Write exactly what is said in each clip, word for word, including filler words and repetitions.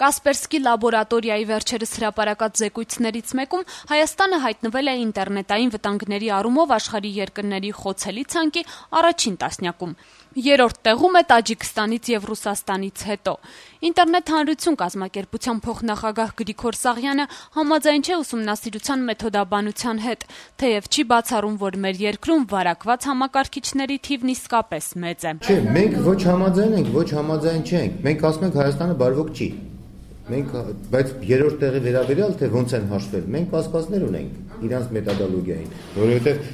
Կասպերսկի լաբորատորիայի վերջերս հրապարակած զեկույցներից մեկում Հայաստանը հայտնվել է ինտերնետային վտանգների առումով աշխարհի երկրների խոցելի ցանկի առաջին տասնյակում։ Երրորդ տեղում է Տաջիկստանից եւ Ռուսաստանից հետո։ Ինտերնետ հանրություն կազմակերպության փոխնախագահ Գրիգոր Սաղյանը համաձայն չէ ուսումնասիրության մեթոդաբանության հետ, թեև չի բացառում, որ մեր երկրում վարակված համակարգիչների թիվն իսկապես մեծ է։ Չէ, մենք ոչ համաձայն ենք, ոչ համաձայն չենք։ Մենք ասում ենք Հայաստանը բարվոք չի։ Մենք, բայց երրորդ տեղի վերաբերյալ թե ոնց են հաշվել, մենք կասկածներ ունենք իրանց մեթոդոլոգիային, որովհետեւ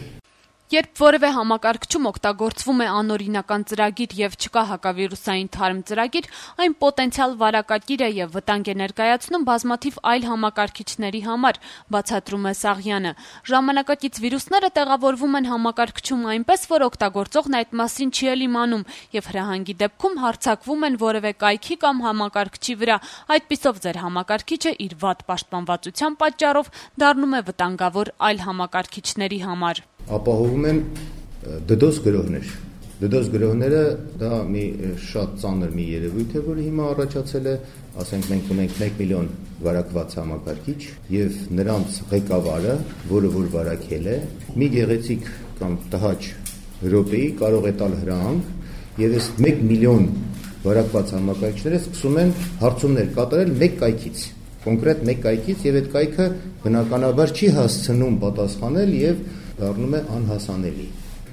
Երբ որևէ համակարգչում օգտագործվում է անօրինական ծրագիր եւ չկա հակավիրուսային թարմ ծրագիր, այն պոտենցիալ վարակագիր է եւ վտանգ է ներկայացնում բազմաթիվ այլ համակարգիչների համար, բացատրում է Սաղյանը։ Ժամանակակից վիրուսները տեղավորվում են համակարգչում այնպես, որ օգտագործողն այդ մասին չի էլ իմանում եւ հրահանգի դեպքում հարձակվում են որևէ կայքի կամ համակարգչի վրա։ Այդպիսով ձեր համակարգիչը իր վատ պաշտպանվածության պատճառով դառնում է վտանգավոր այլ համակարգիչների համար։ Ապահովում են դդոս գրողներ։ Դդոս գրողները դա մի շատ ծանր մի երևույթ է, որը հիմա առաջացել է, ասենք մենք ունենք մեկ միլիոն վարակված համակարգիչ եւ նրանց ղեկավարը, որը որ վարակել է, մի գեղեցիկ կամ տհաճ րոպեի կարող է տալ հրահանգ եւ այս մեկ միլիոն վարակված համակարգիչները սկսում են հարցումներ կատարել մեկ կայքից, կոնկրետ մեկ կայքից եւ այդ կայքը բնականաբար չի հասցնում պատասխանել եւ դառնում է անհասանելի։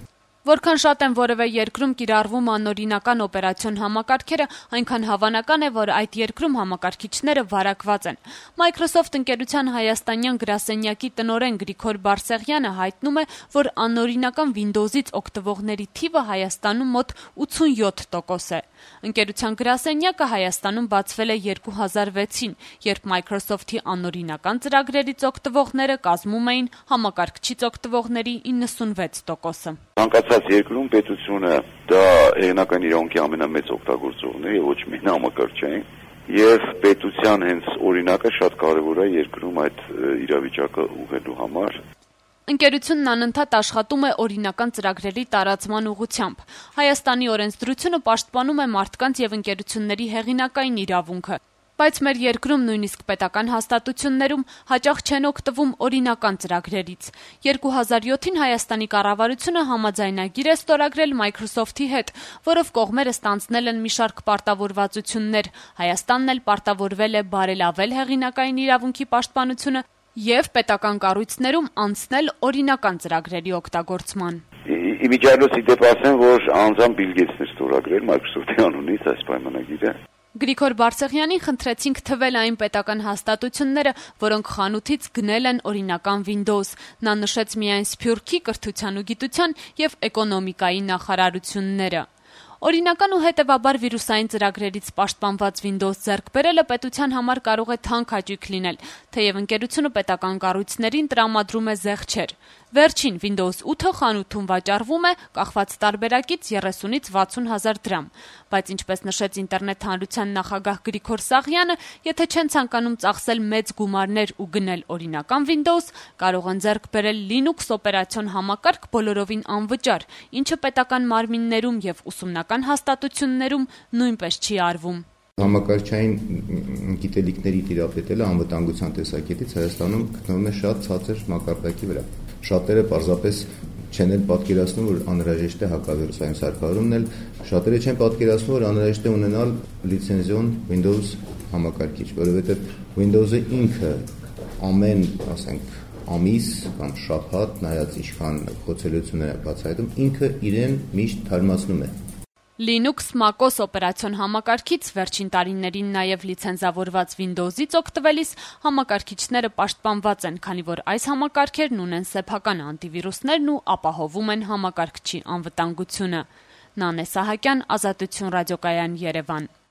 Որքան շատ են որևէ երկրում կիրառվում անօրինական օպերացիոն համակարգերը, այնքան հավանական է, որ այդ երկրում համակարգիչները վարակված են։ Microsoft ընկերության հայաստանյան գրասենյակի տնօրեն Գրիգոր Բարսեղյանը հայտնում է, որ անօրինական Windows-ից օգտվողների թիվը Հայաստանում մոտ ութսունյոթ տոկոս է։ Ընկերության գրասենյակը Հայաստանում բացվել է երկու հազար վեցին, երբ Microsoft-ի անօրինական ծրագրերից օգտվողները կազմում էին համակարգչից օգտվողների իննսունվեց տոկոսը։ Ցանկացած երկրում պետությունը դա հեղինակային իրավունքի ամենամեծ օգտագործողն է եւ ոչ միայն համակարգչային, եւ պետության հենց օրինակը շատ կարեւոր է երկրում այդ իրավիճակը ուղղելու համար։ Ընկերությունն անընդհատ աշխատում է օրինական ծրագրերի տարածման ուղղությամբ։ Հայաստանի օրենսդրությունը պաշտպանում է մարդկանց եւ ընկերությունների հեղինակային իրավունքը։ Բայց մեր երկրում նույնիսկ պետական հաստատություններում հաճախ չեն օգտվում օրինական ծրագրերից։ երկու հազար յոթին Հայաստանի կառավարությունը համաձայնագիր է ստորագրել Microsoft-ի հետ, որով կողմերը ստանձնել են մի շարք պարտավորվածություններ։ Հայաստանն էլ պարտավորվել է բարելավել հեղինակային իրավունքի պաշտպանությունը եւ պետական կառույցներում անցնել օրինական ծրագրերի օգտագործման։ Իմիջիայլոց իդեպ ասեմ, որ անձամբ Bill Gates-ն է ստորագրել Microsoft-ի անունից այս պայմանագիրը։ Գրիգոր Բարսեղյանին խնդրեցինք թվել այն պետական հաստատությունները, որոնք խանութից գնել են օրինական Windows։ Նա նշեց միայն Սփյուռքի կրթության ու գիտության եւ էկոնոմիկայի նախարարությունները։ Օրինական ու հետևաբար վիրուսային ծրագրերից պաշտպանված Windows ձեռք բերելը պետության համար կարող է թանկ հաճույք լինել, թեև ընկերությունը պետական կառույցներին տրամադրում է զեղչեր։ Վերջին Windows ութը խանութում վաճառվում է կախված տարբերակից երեսունից վաթսուն հազար դրամ, բայց ինչպես նշեց ինտերնետ հանրության նախագահ Գրիգոր Սաղյանը, եթե չեն ցանկանում ծախսել մեծ գումարներ ու գնել օրինական Windows, կարող են ձեռք բերել Linux օպերացիոն համակարգ բոլորովին անվճար, ինչը պետական մարմիններում եւ ուսումնական հաստատություններում նույնպես չի արվում։ Համակարգչային գիտելիքների տիրապետելը անվտանգության տեսակետից Հայաստանում գտնվում է շատ ցածր մակարդակի վրա։ Շատերը պարզապես չեն էլ պատկերացնում, որ անհրաժեշտ է հակավիրուսային սարքավորումն էլ, շատերը չեն պատկերացնում, որ անհրաժեշտ է ունենալ լիցենզիոն Windows համակարգիչ, որովհետև Windows-ը ինքը ամեն, ասենք, ամիս կամ շաբաթ, նայած ինչքան խոցելիություններ է բացահայտում, ինքը իրեն միշտ թարմացնում է։ Linux MacOS օպերացիոն համակարգից վերջին տարիներին նաև լիցենզավորված Windows-ից օգտվելիս համակարգիչները պաշտպանված են, քանի որ այս համակարգերն ունեն սեփական անտիվիրուսներն ու ապահովում են համակարգչի անվտանգությունը։ Նանե Սահակյան, Ազատություն ռադիոկայան, Երևան։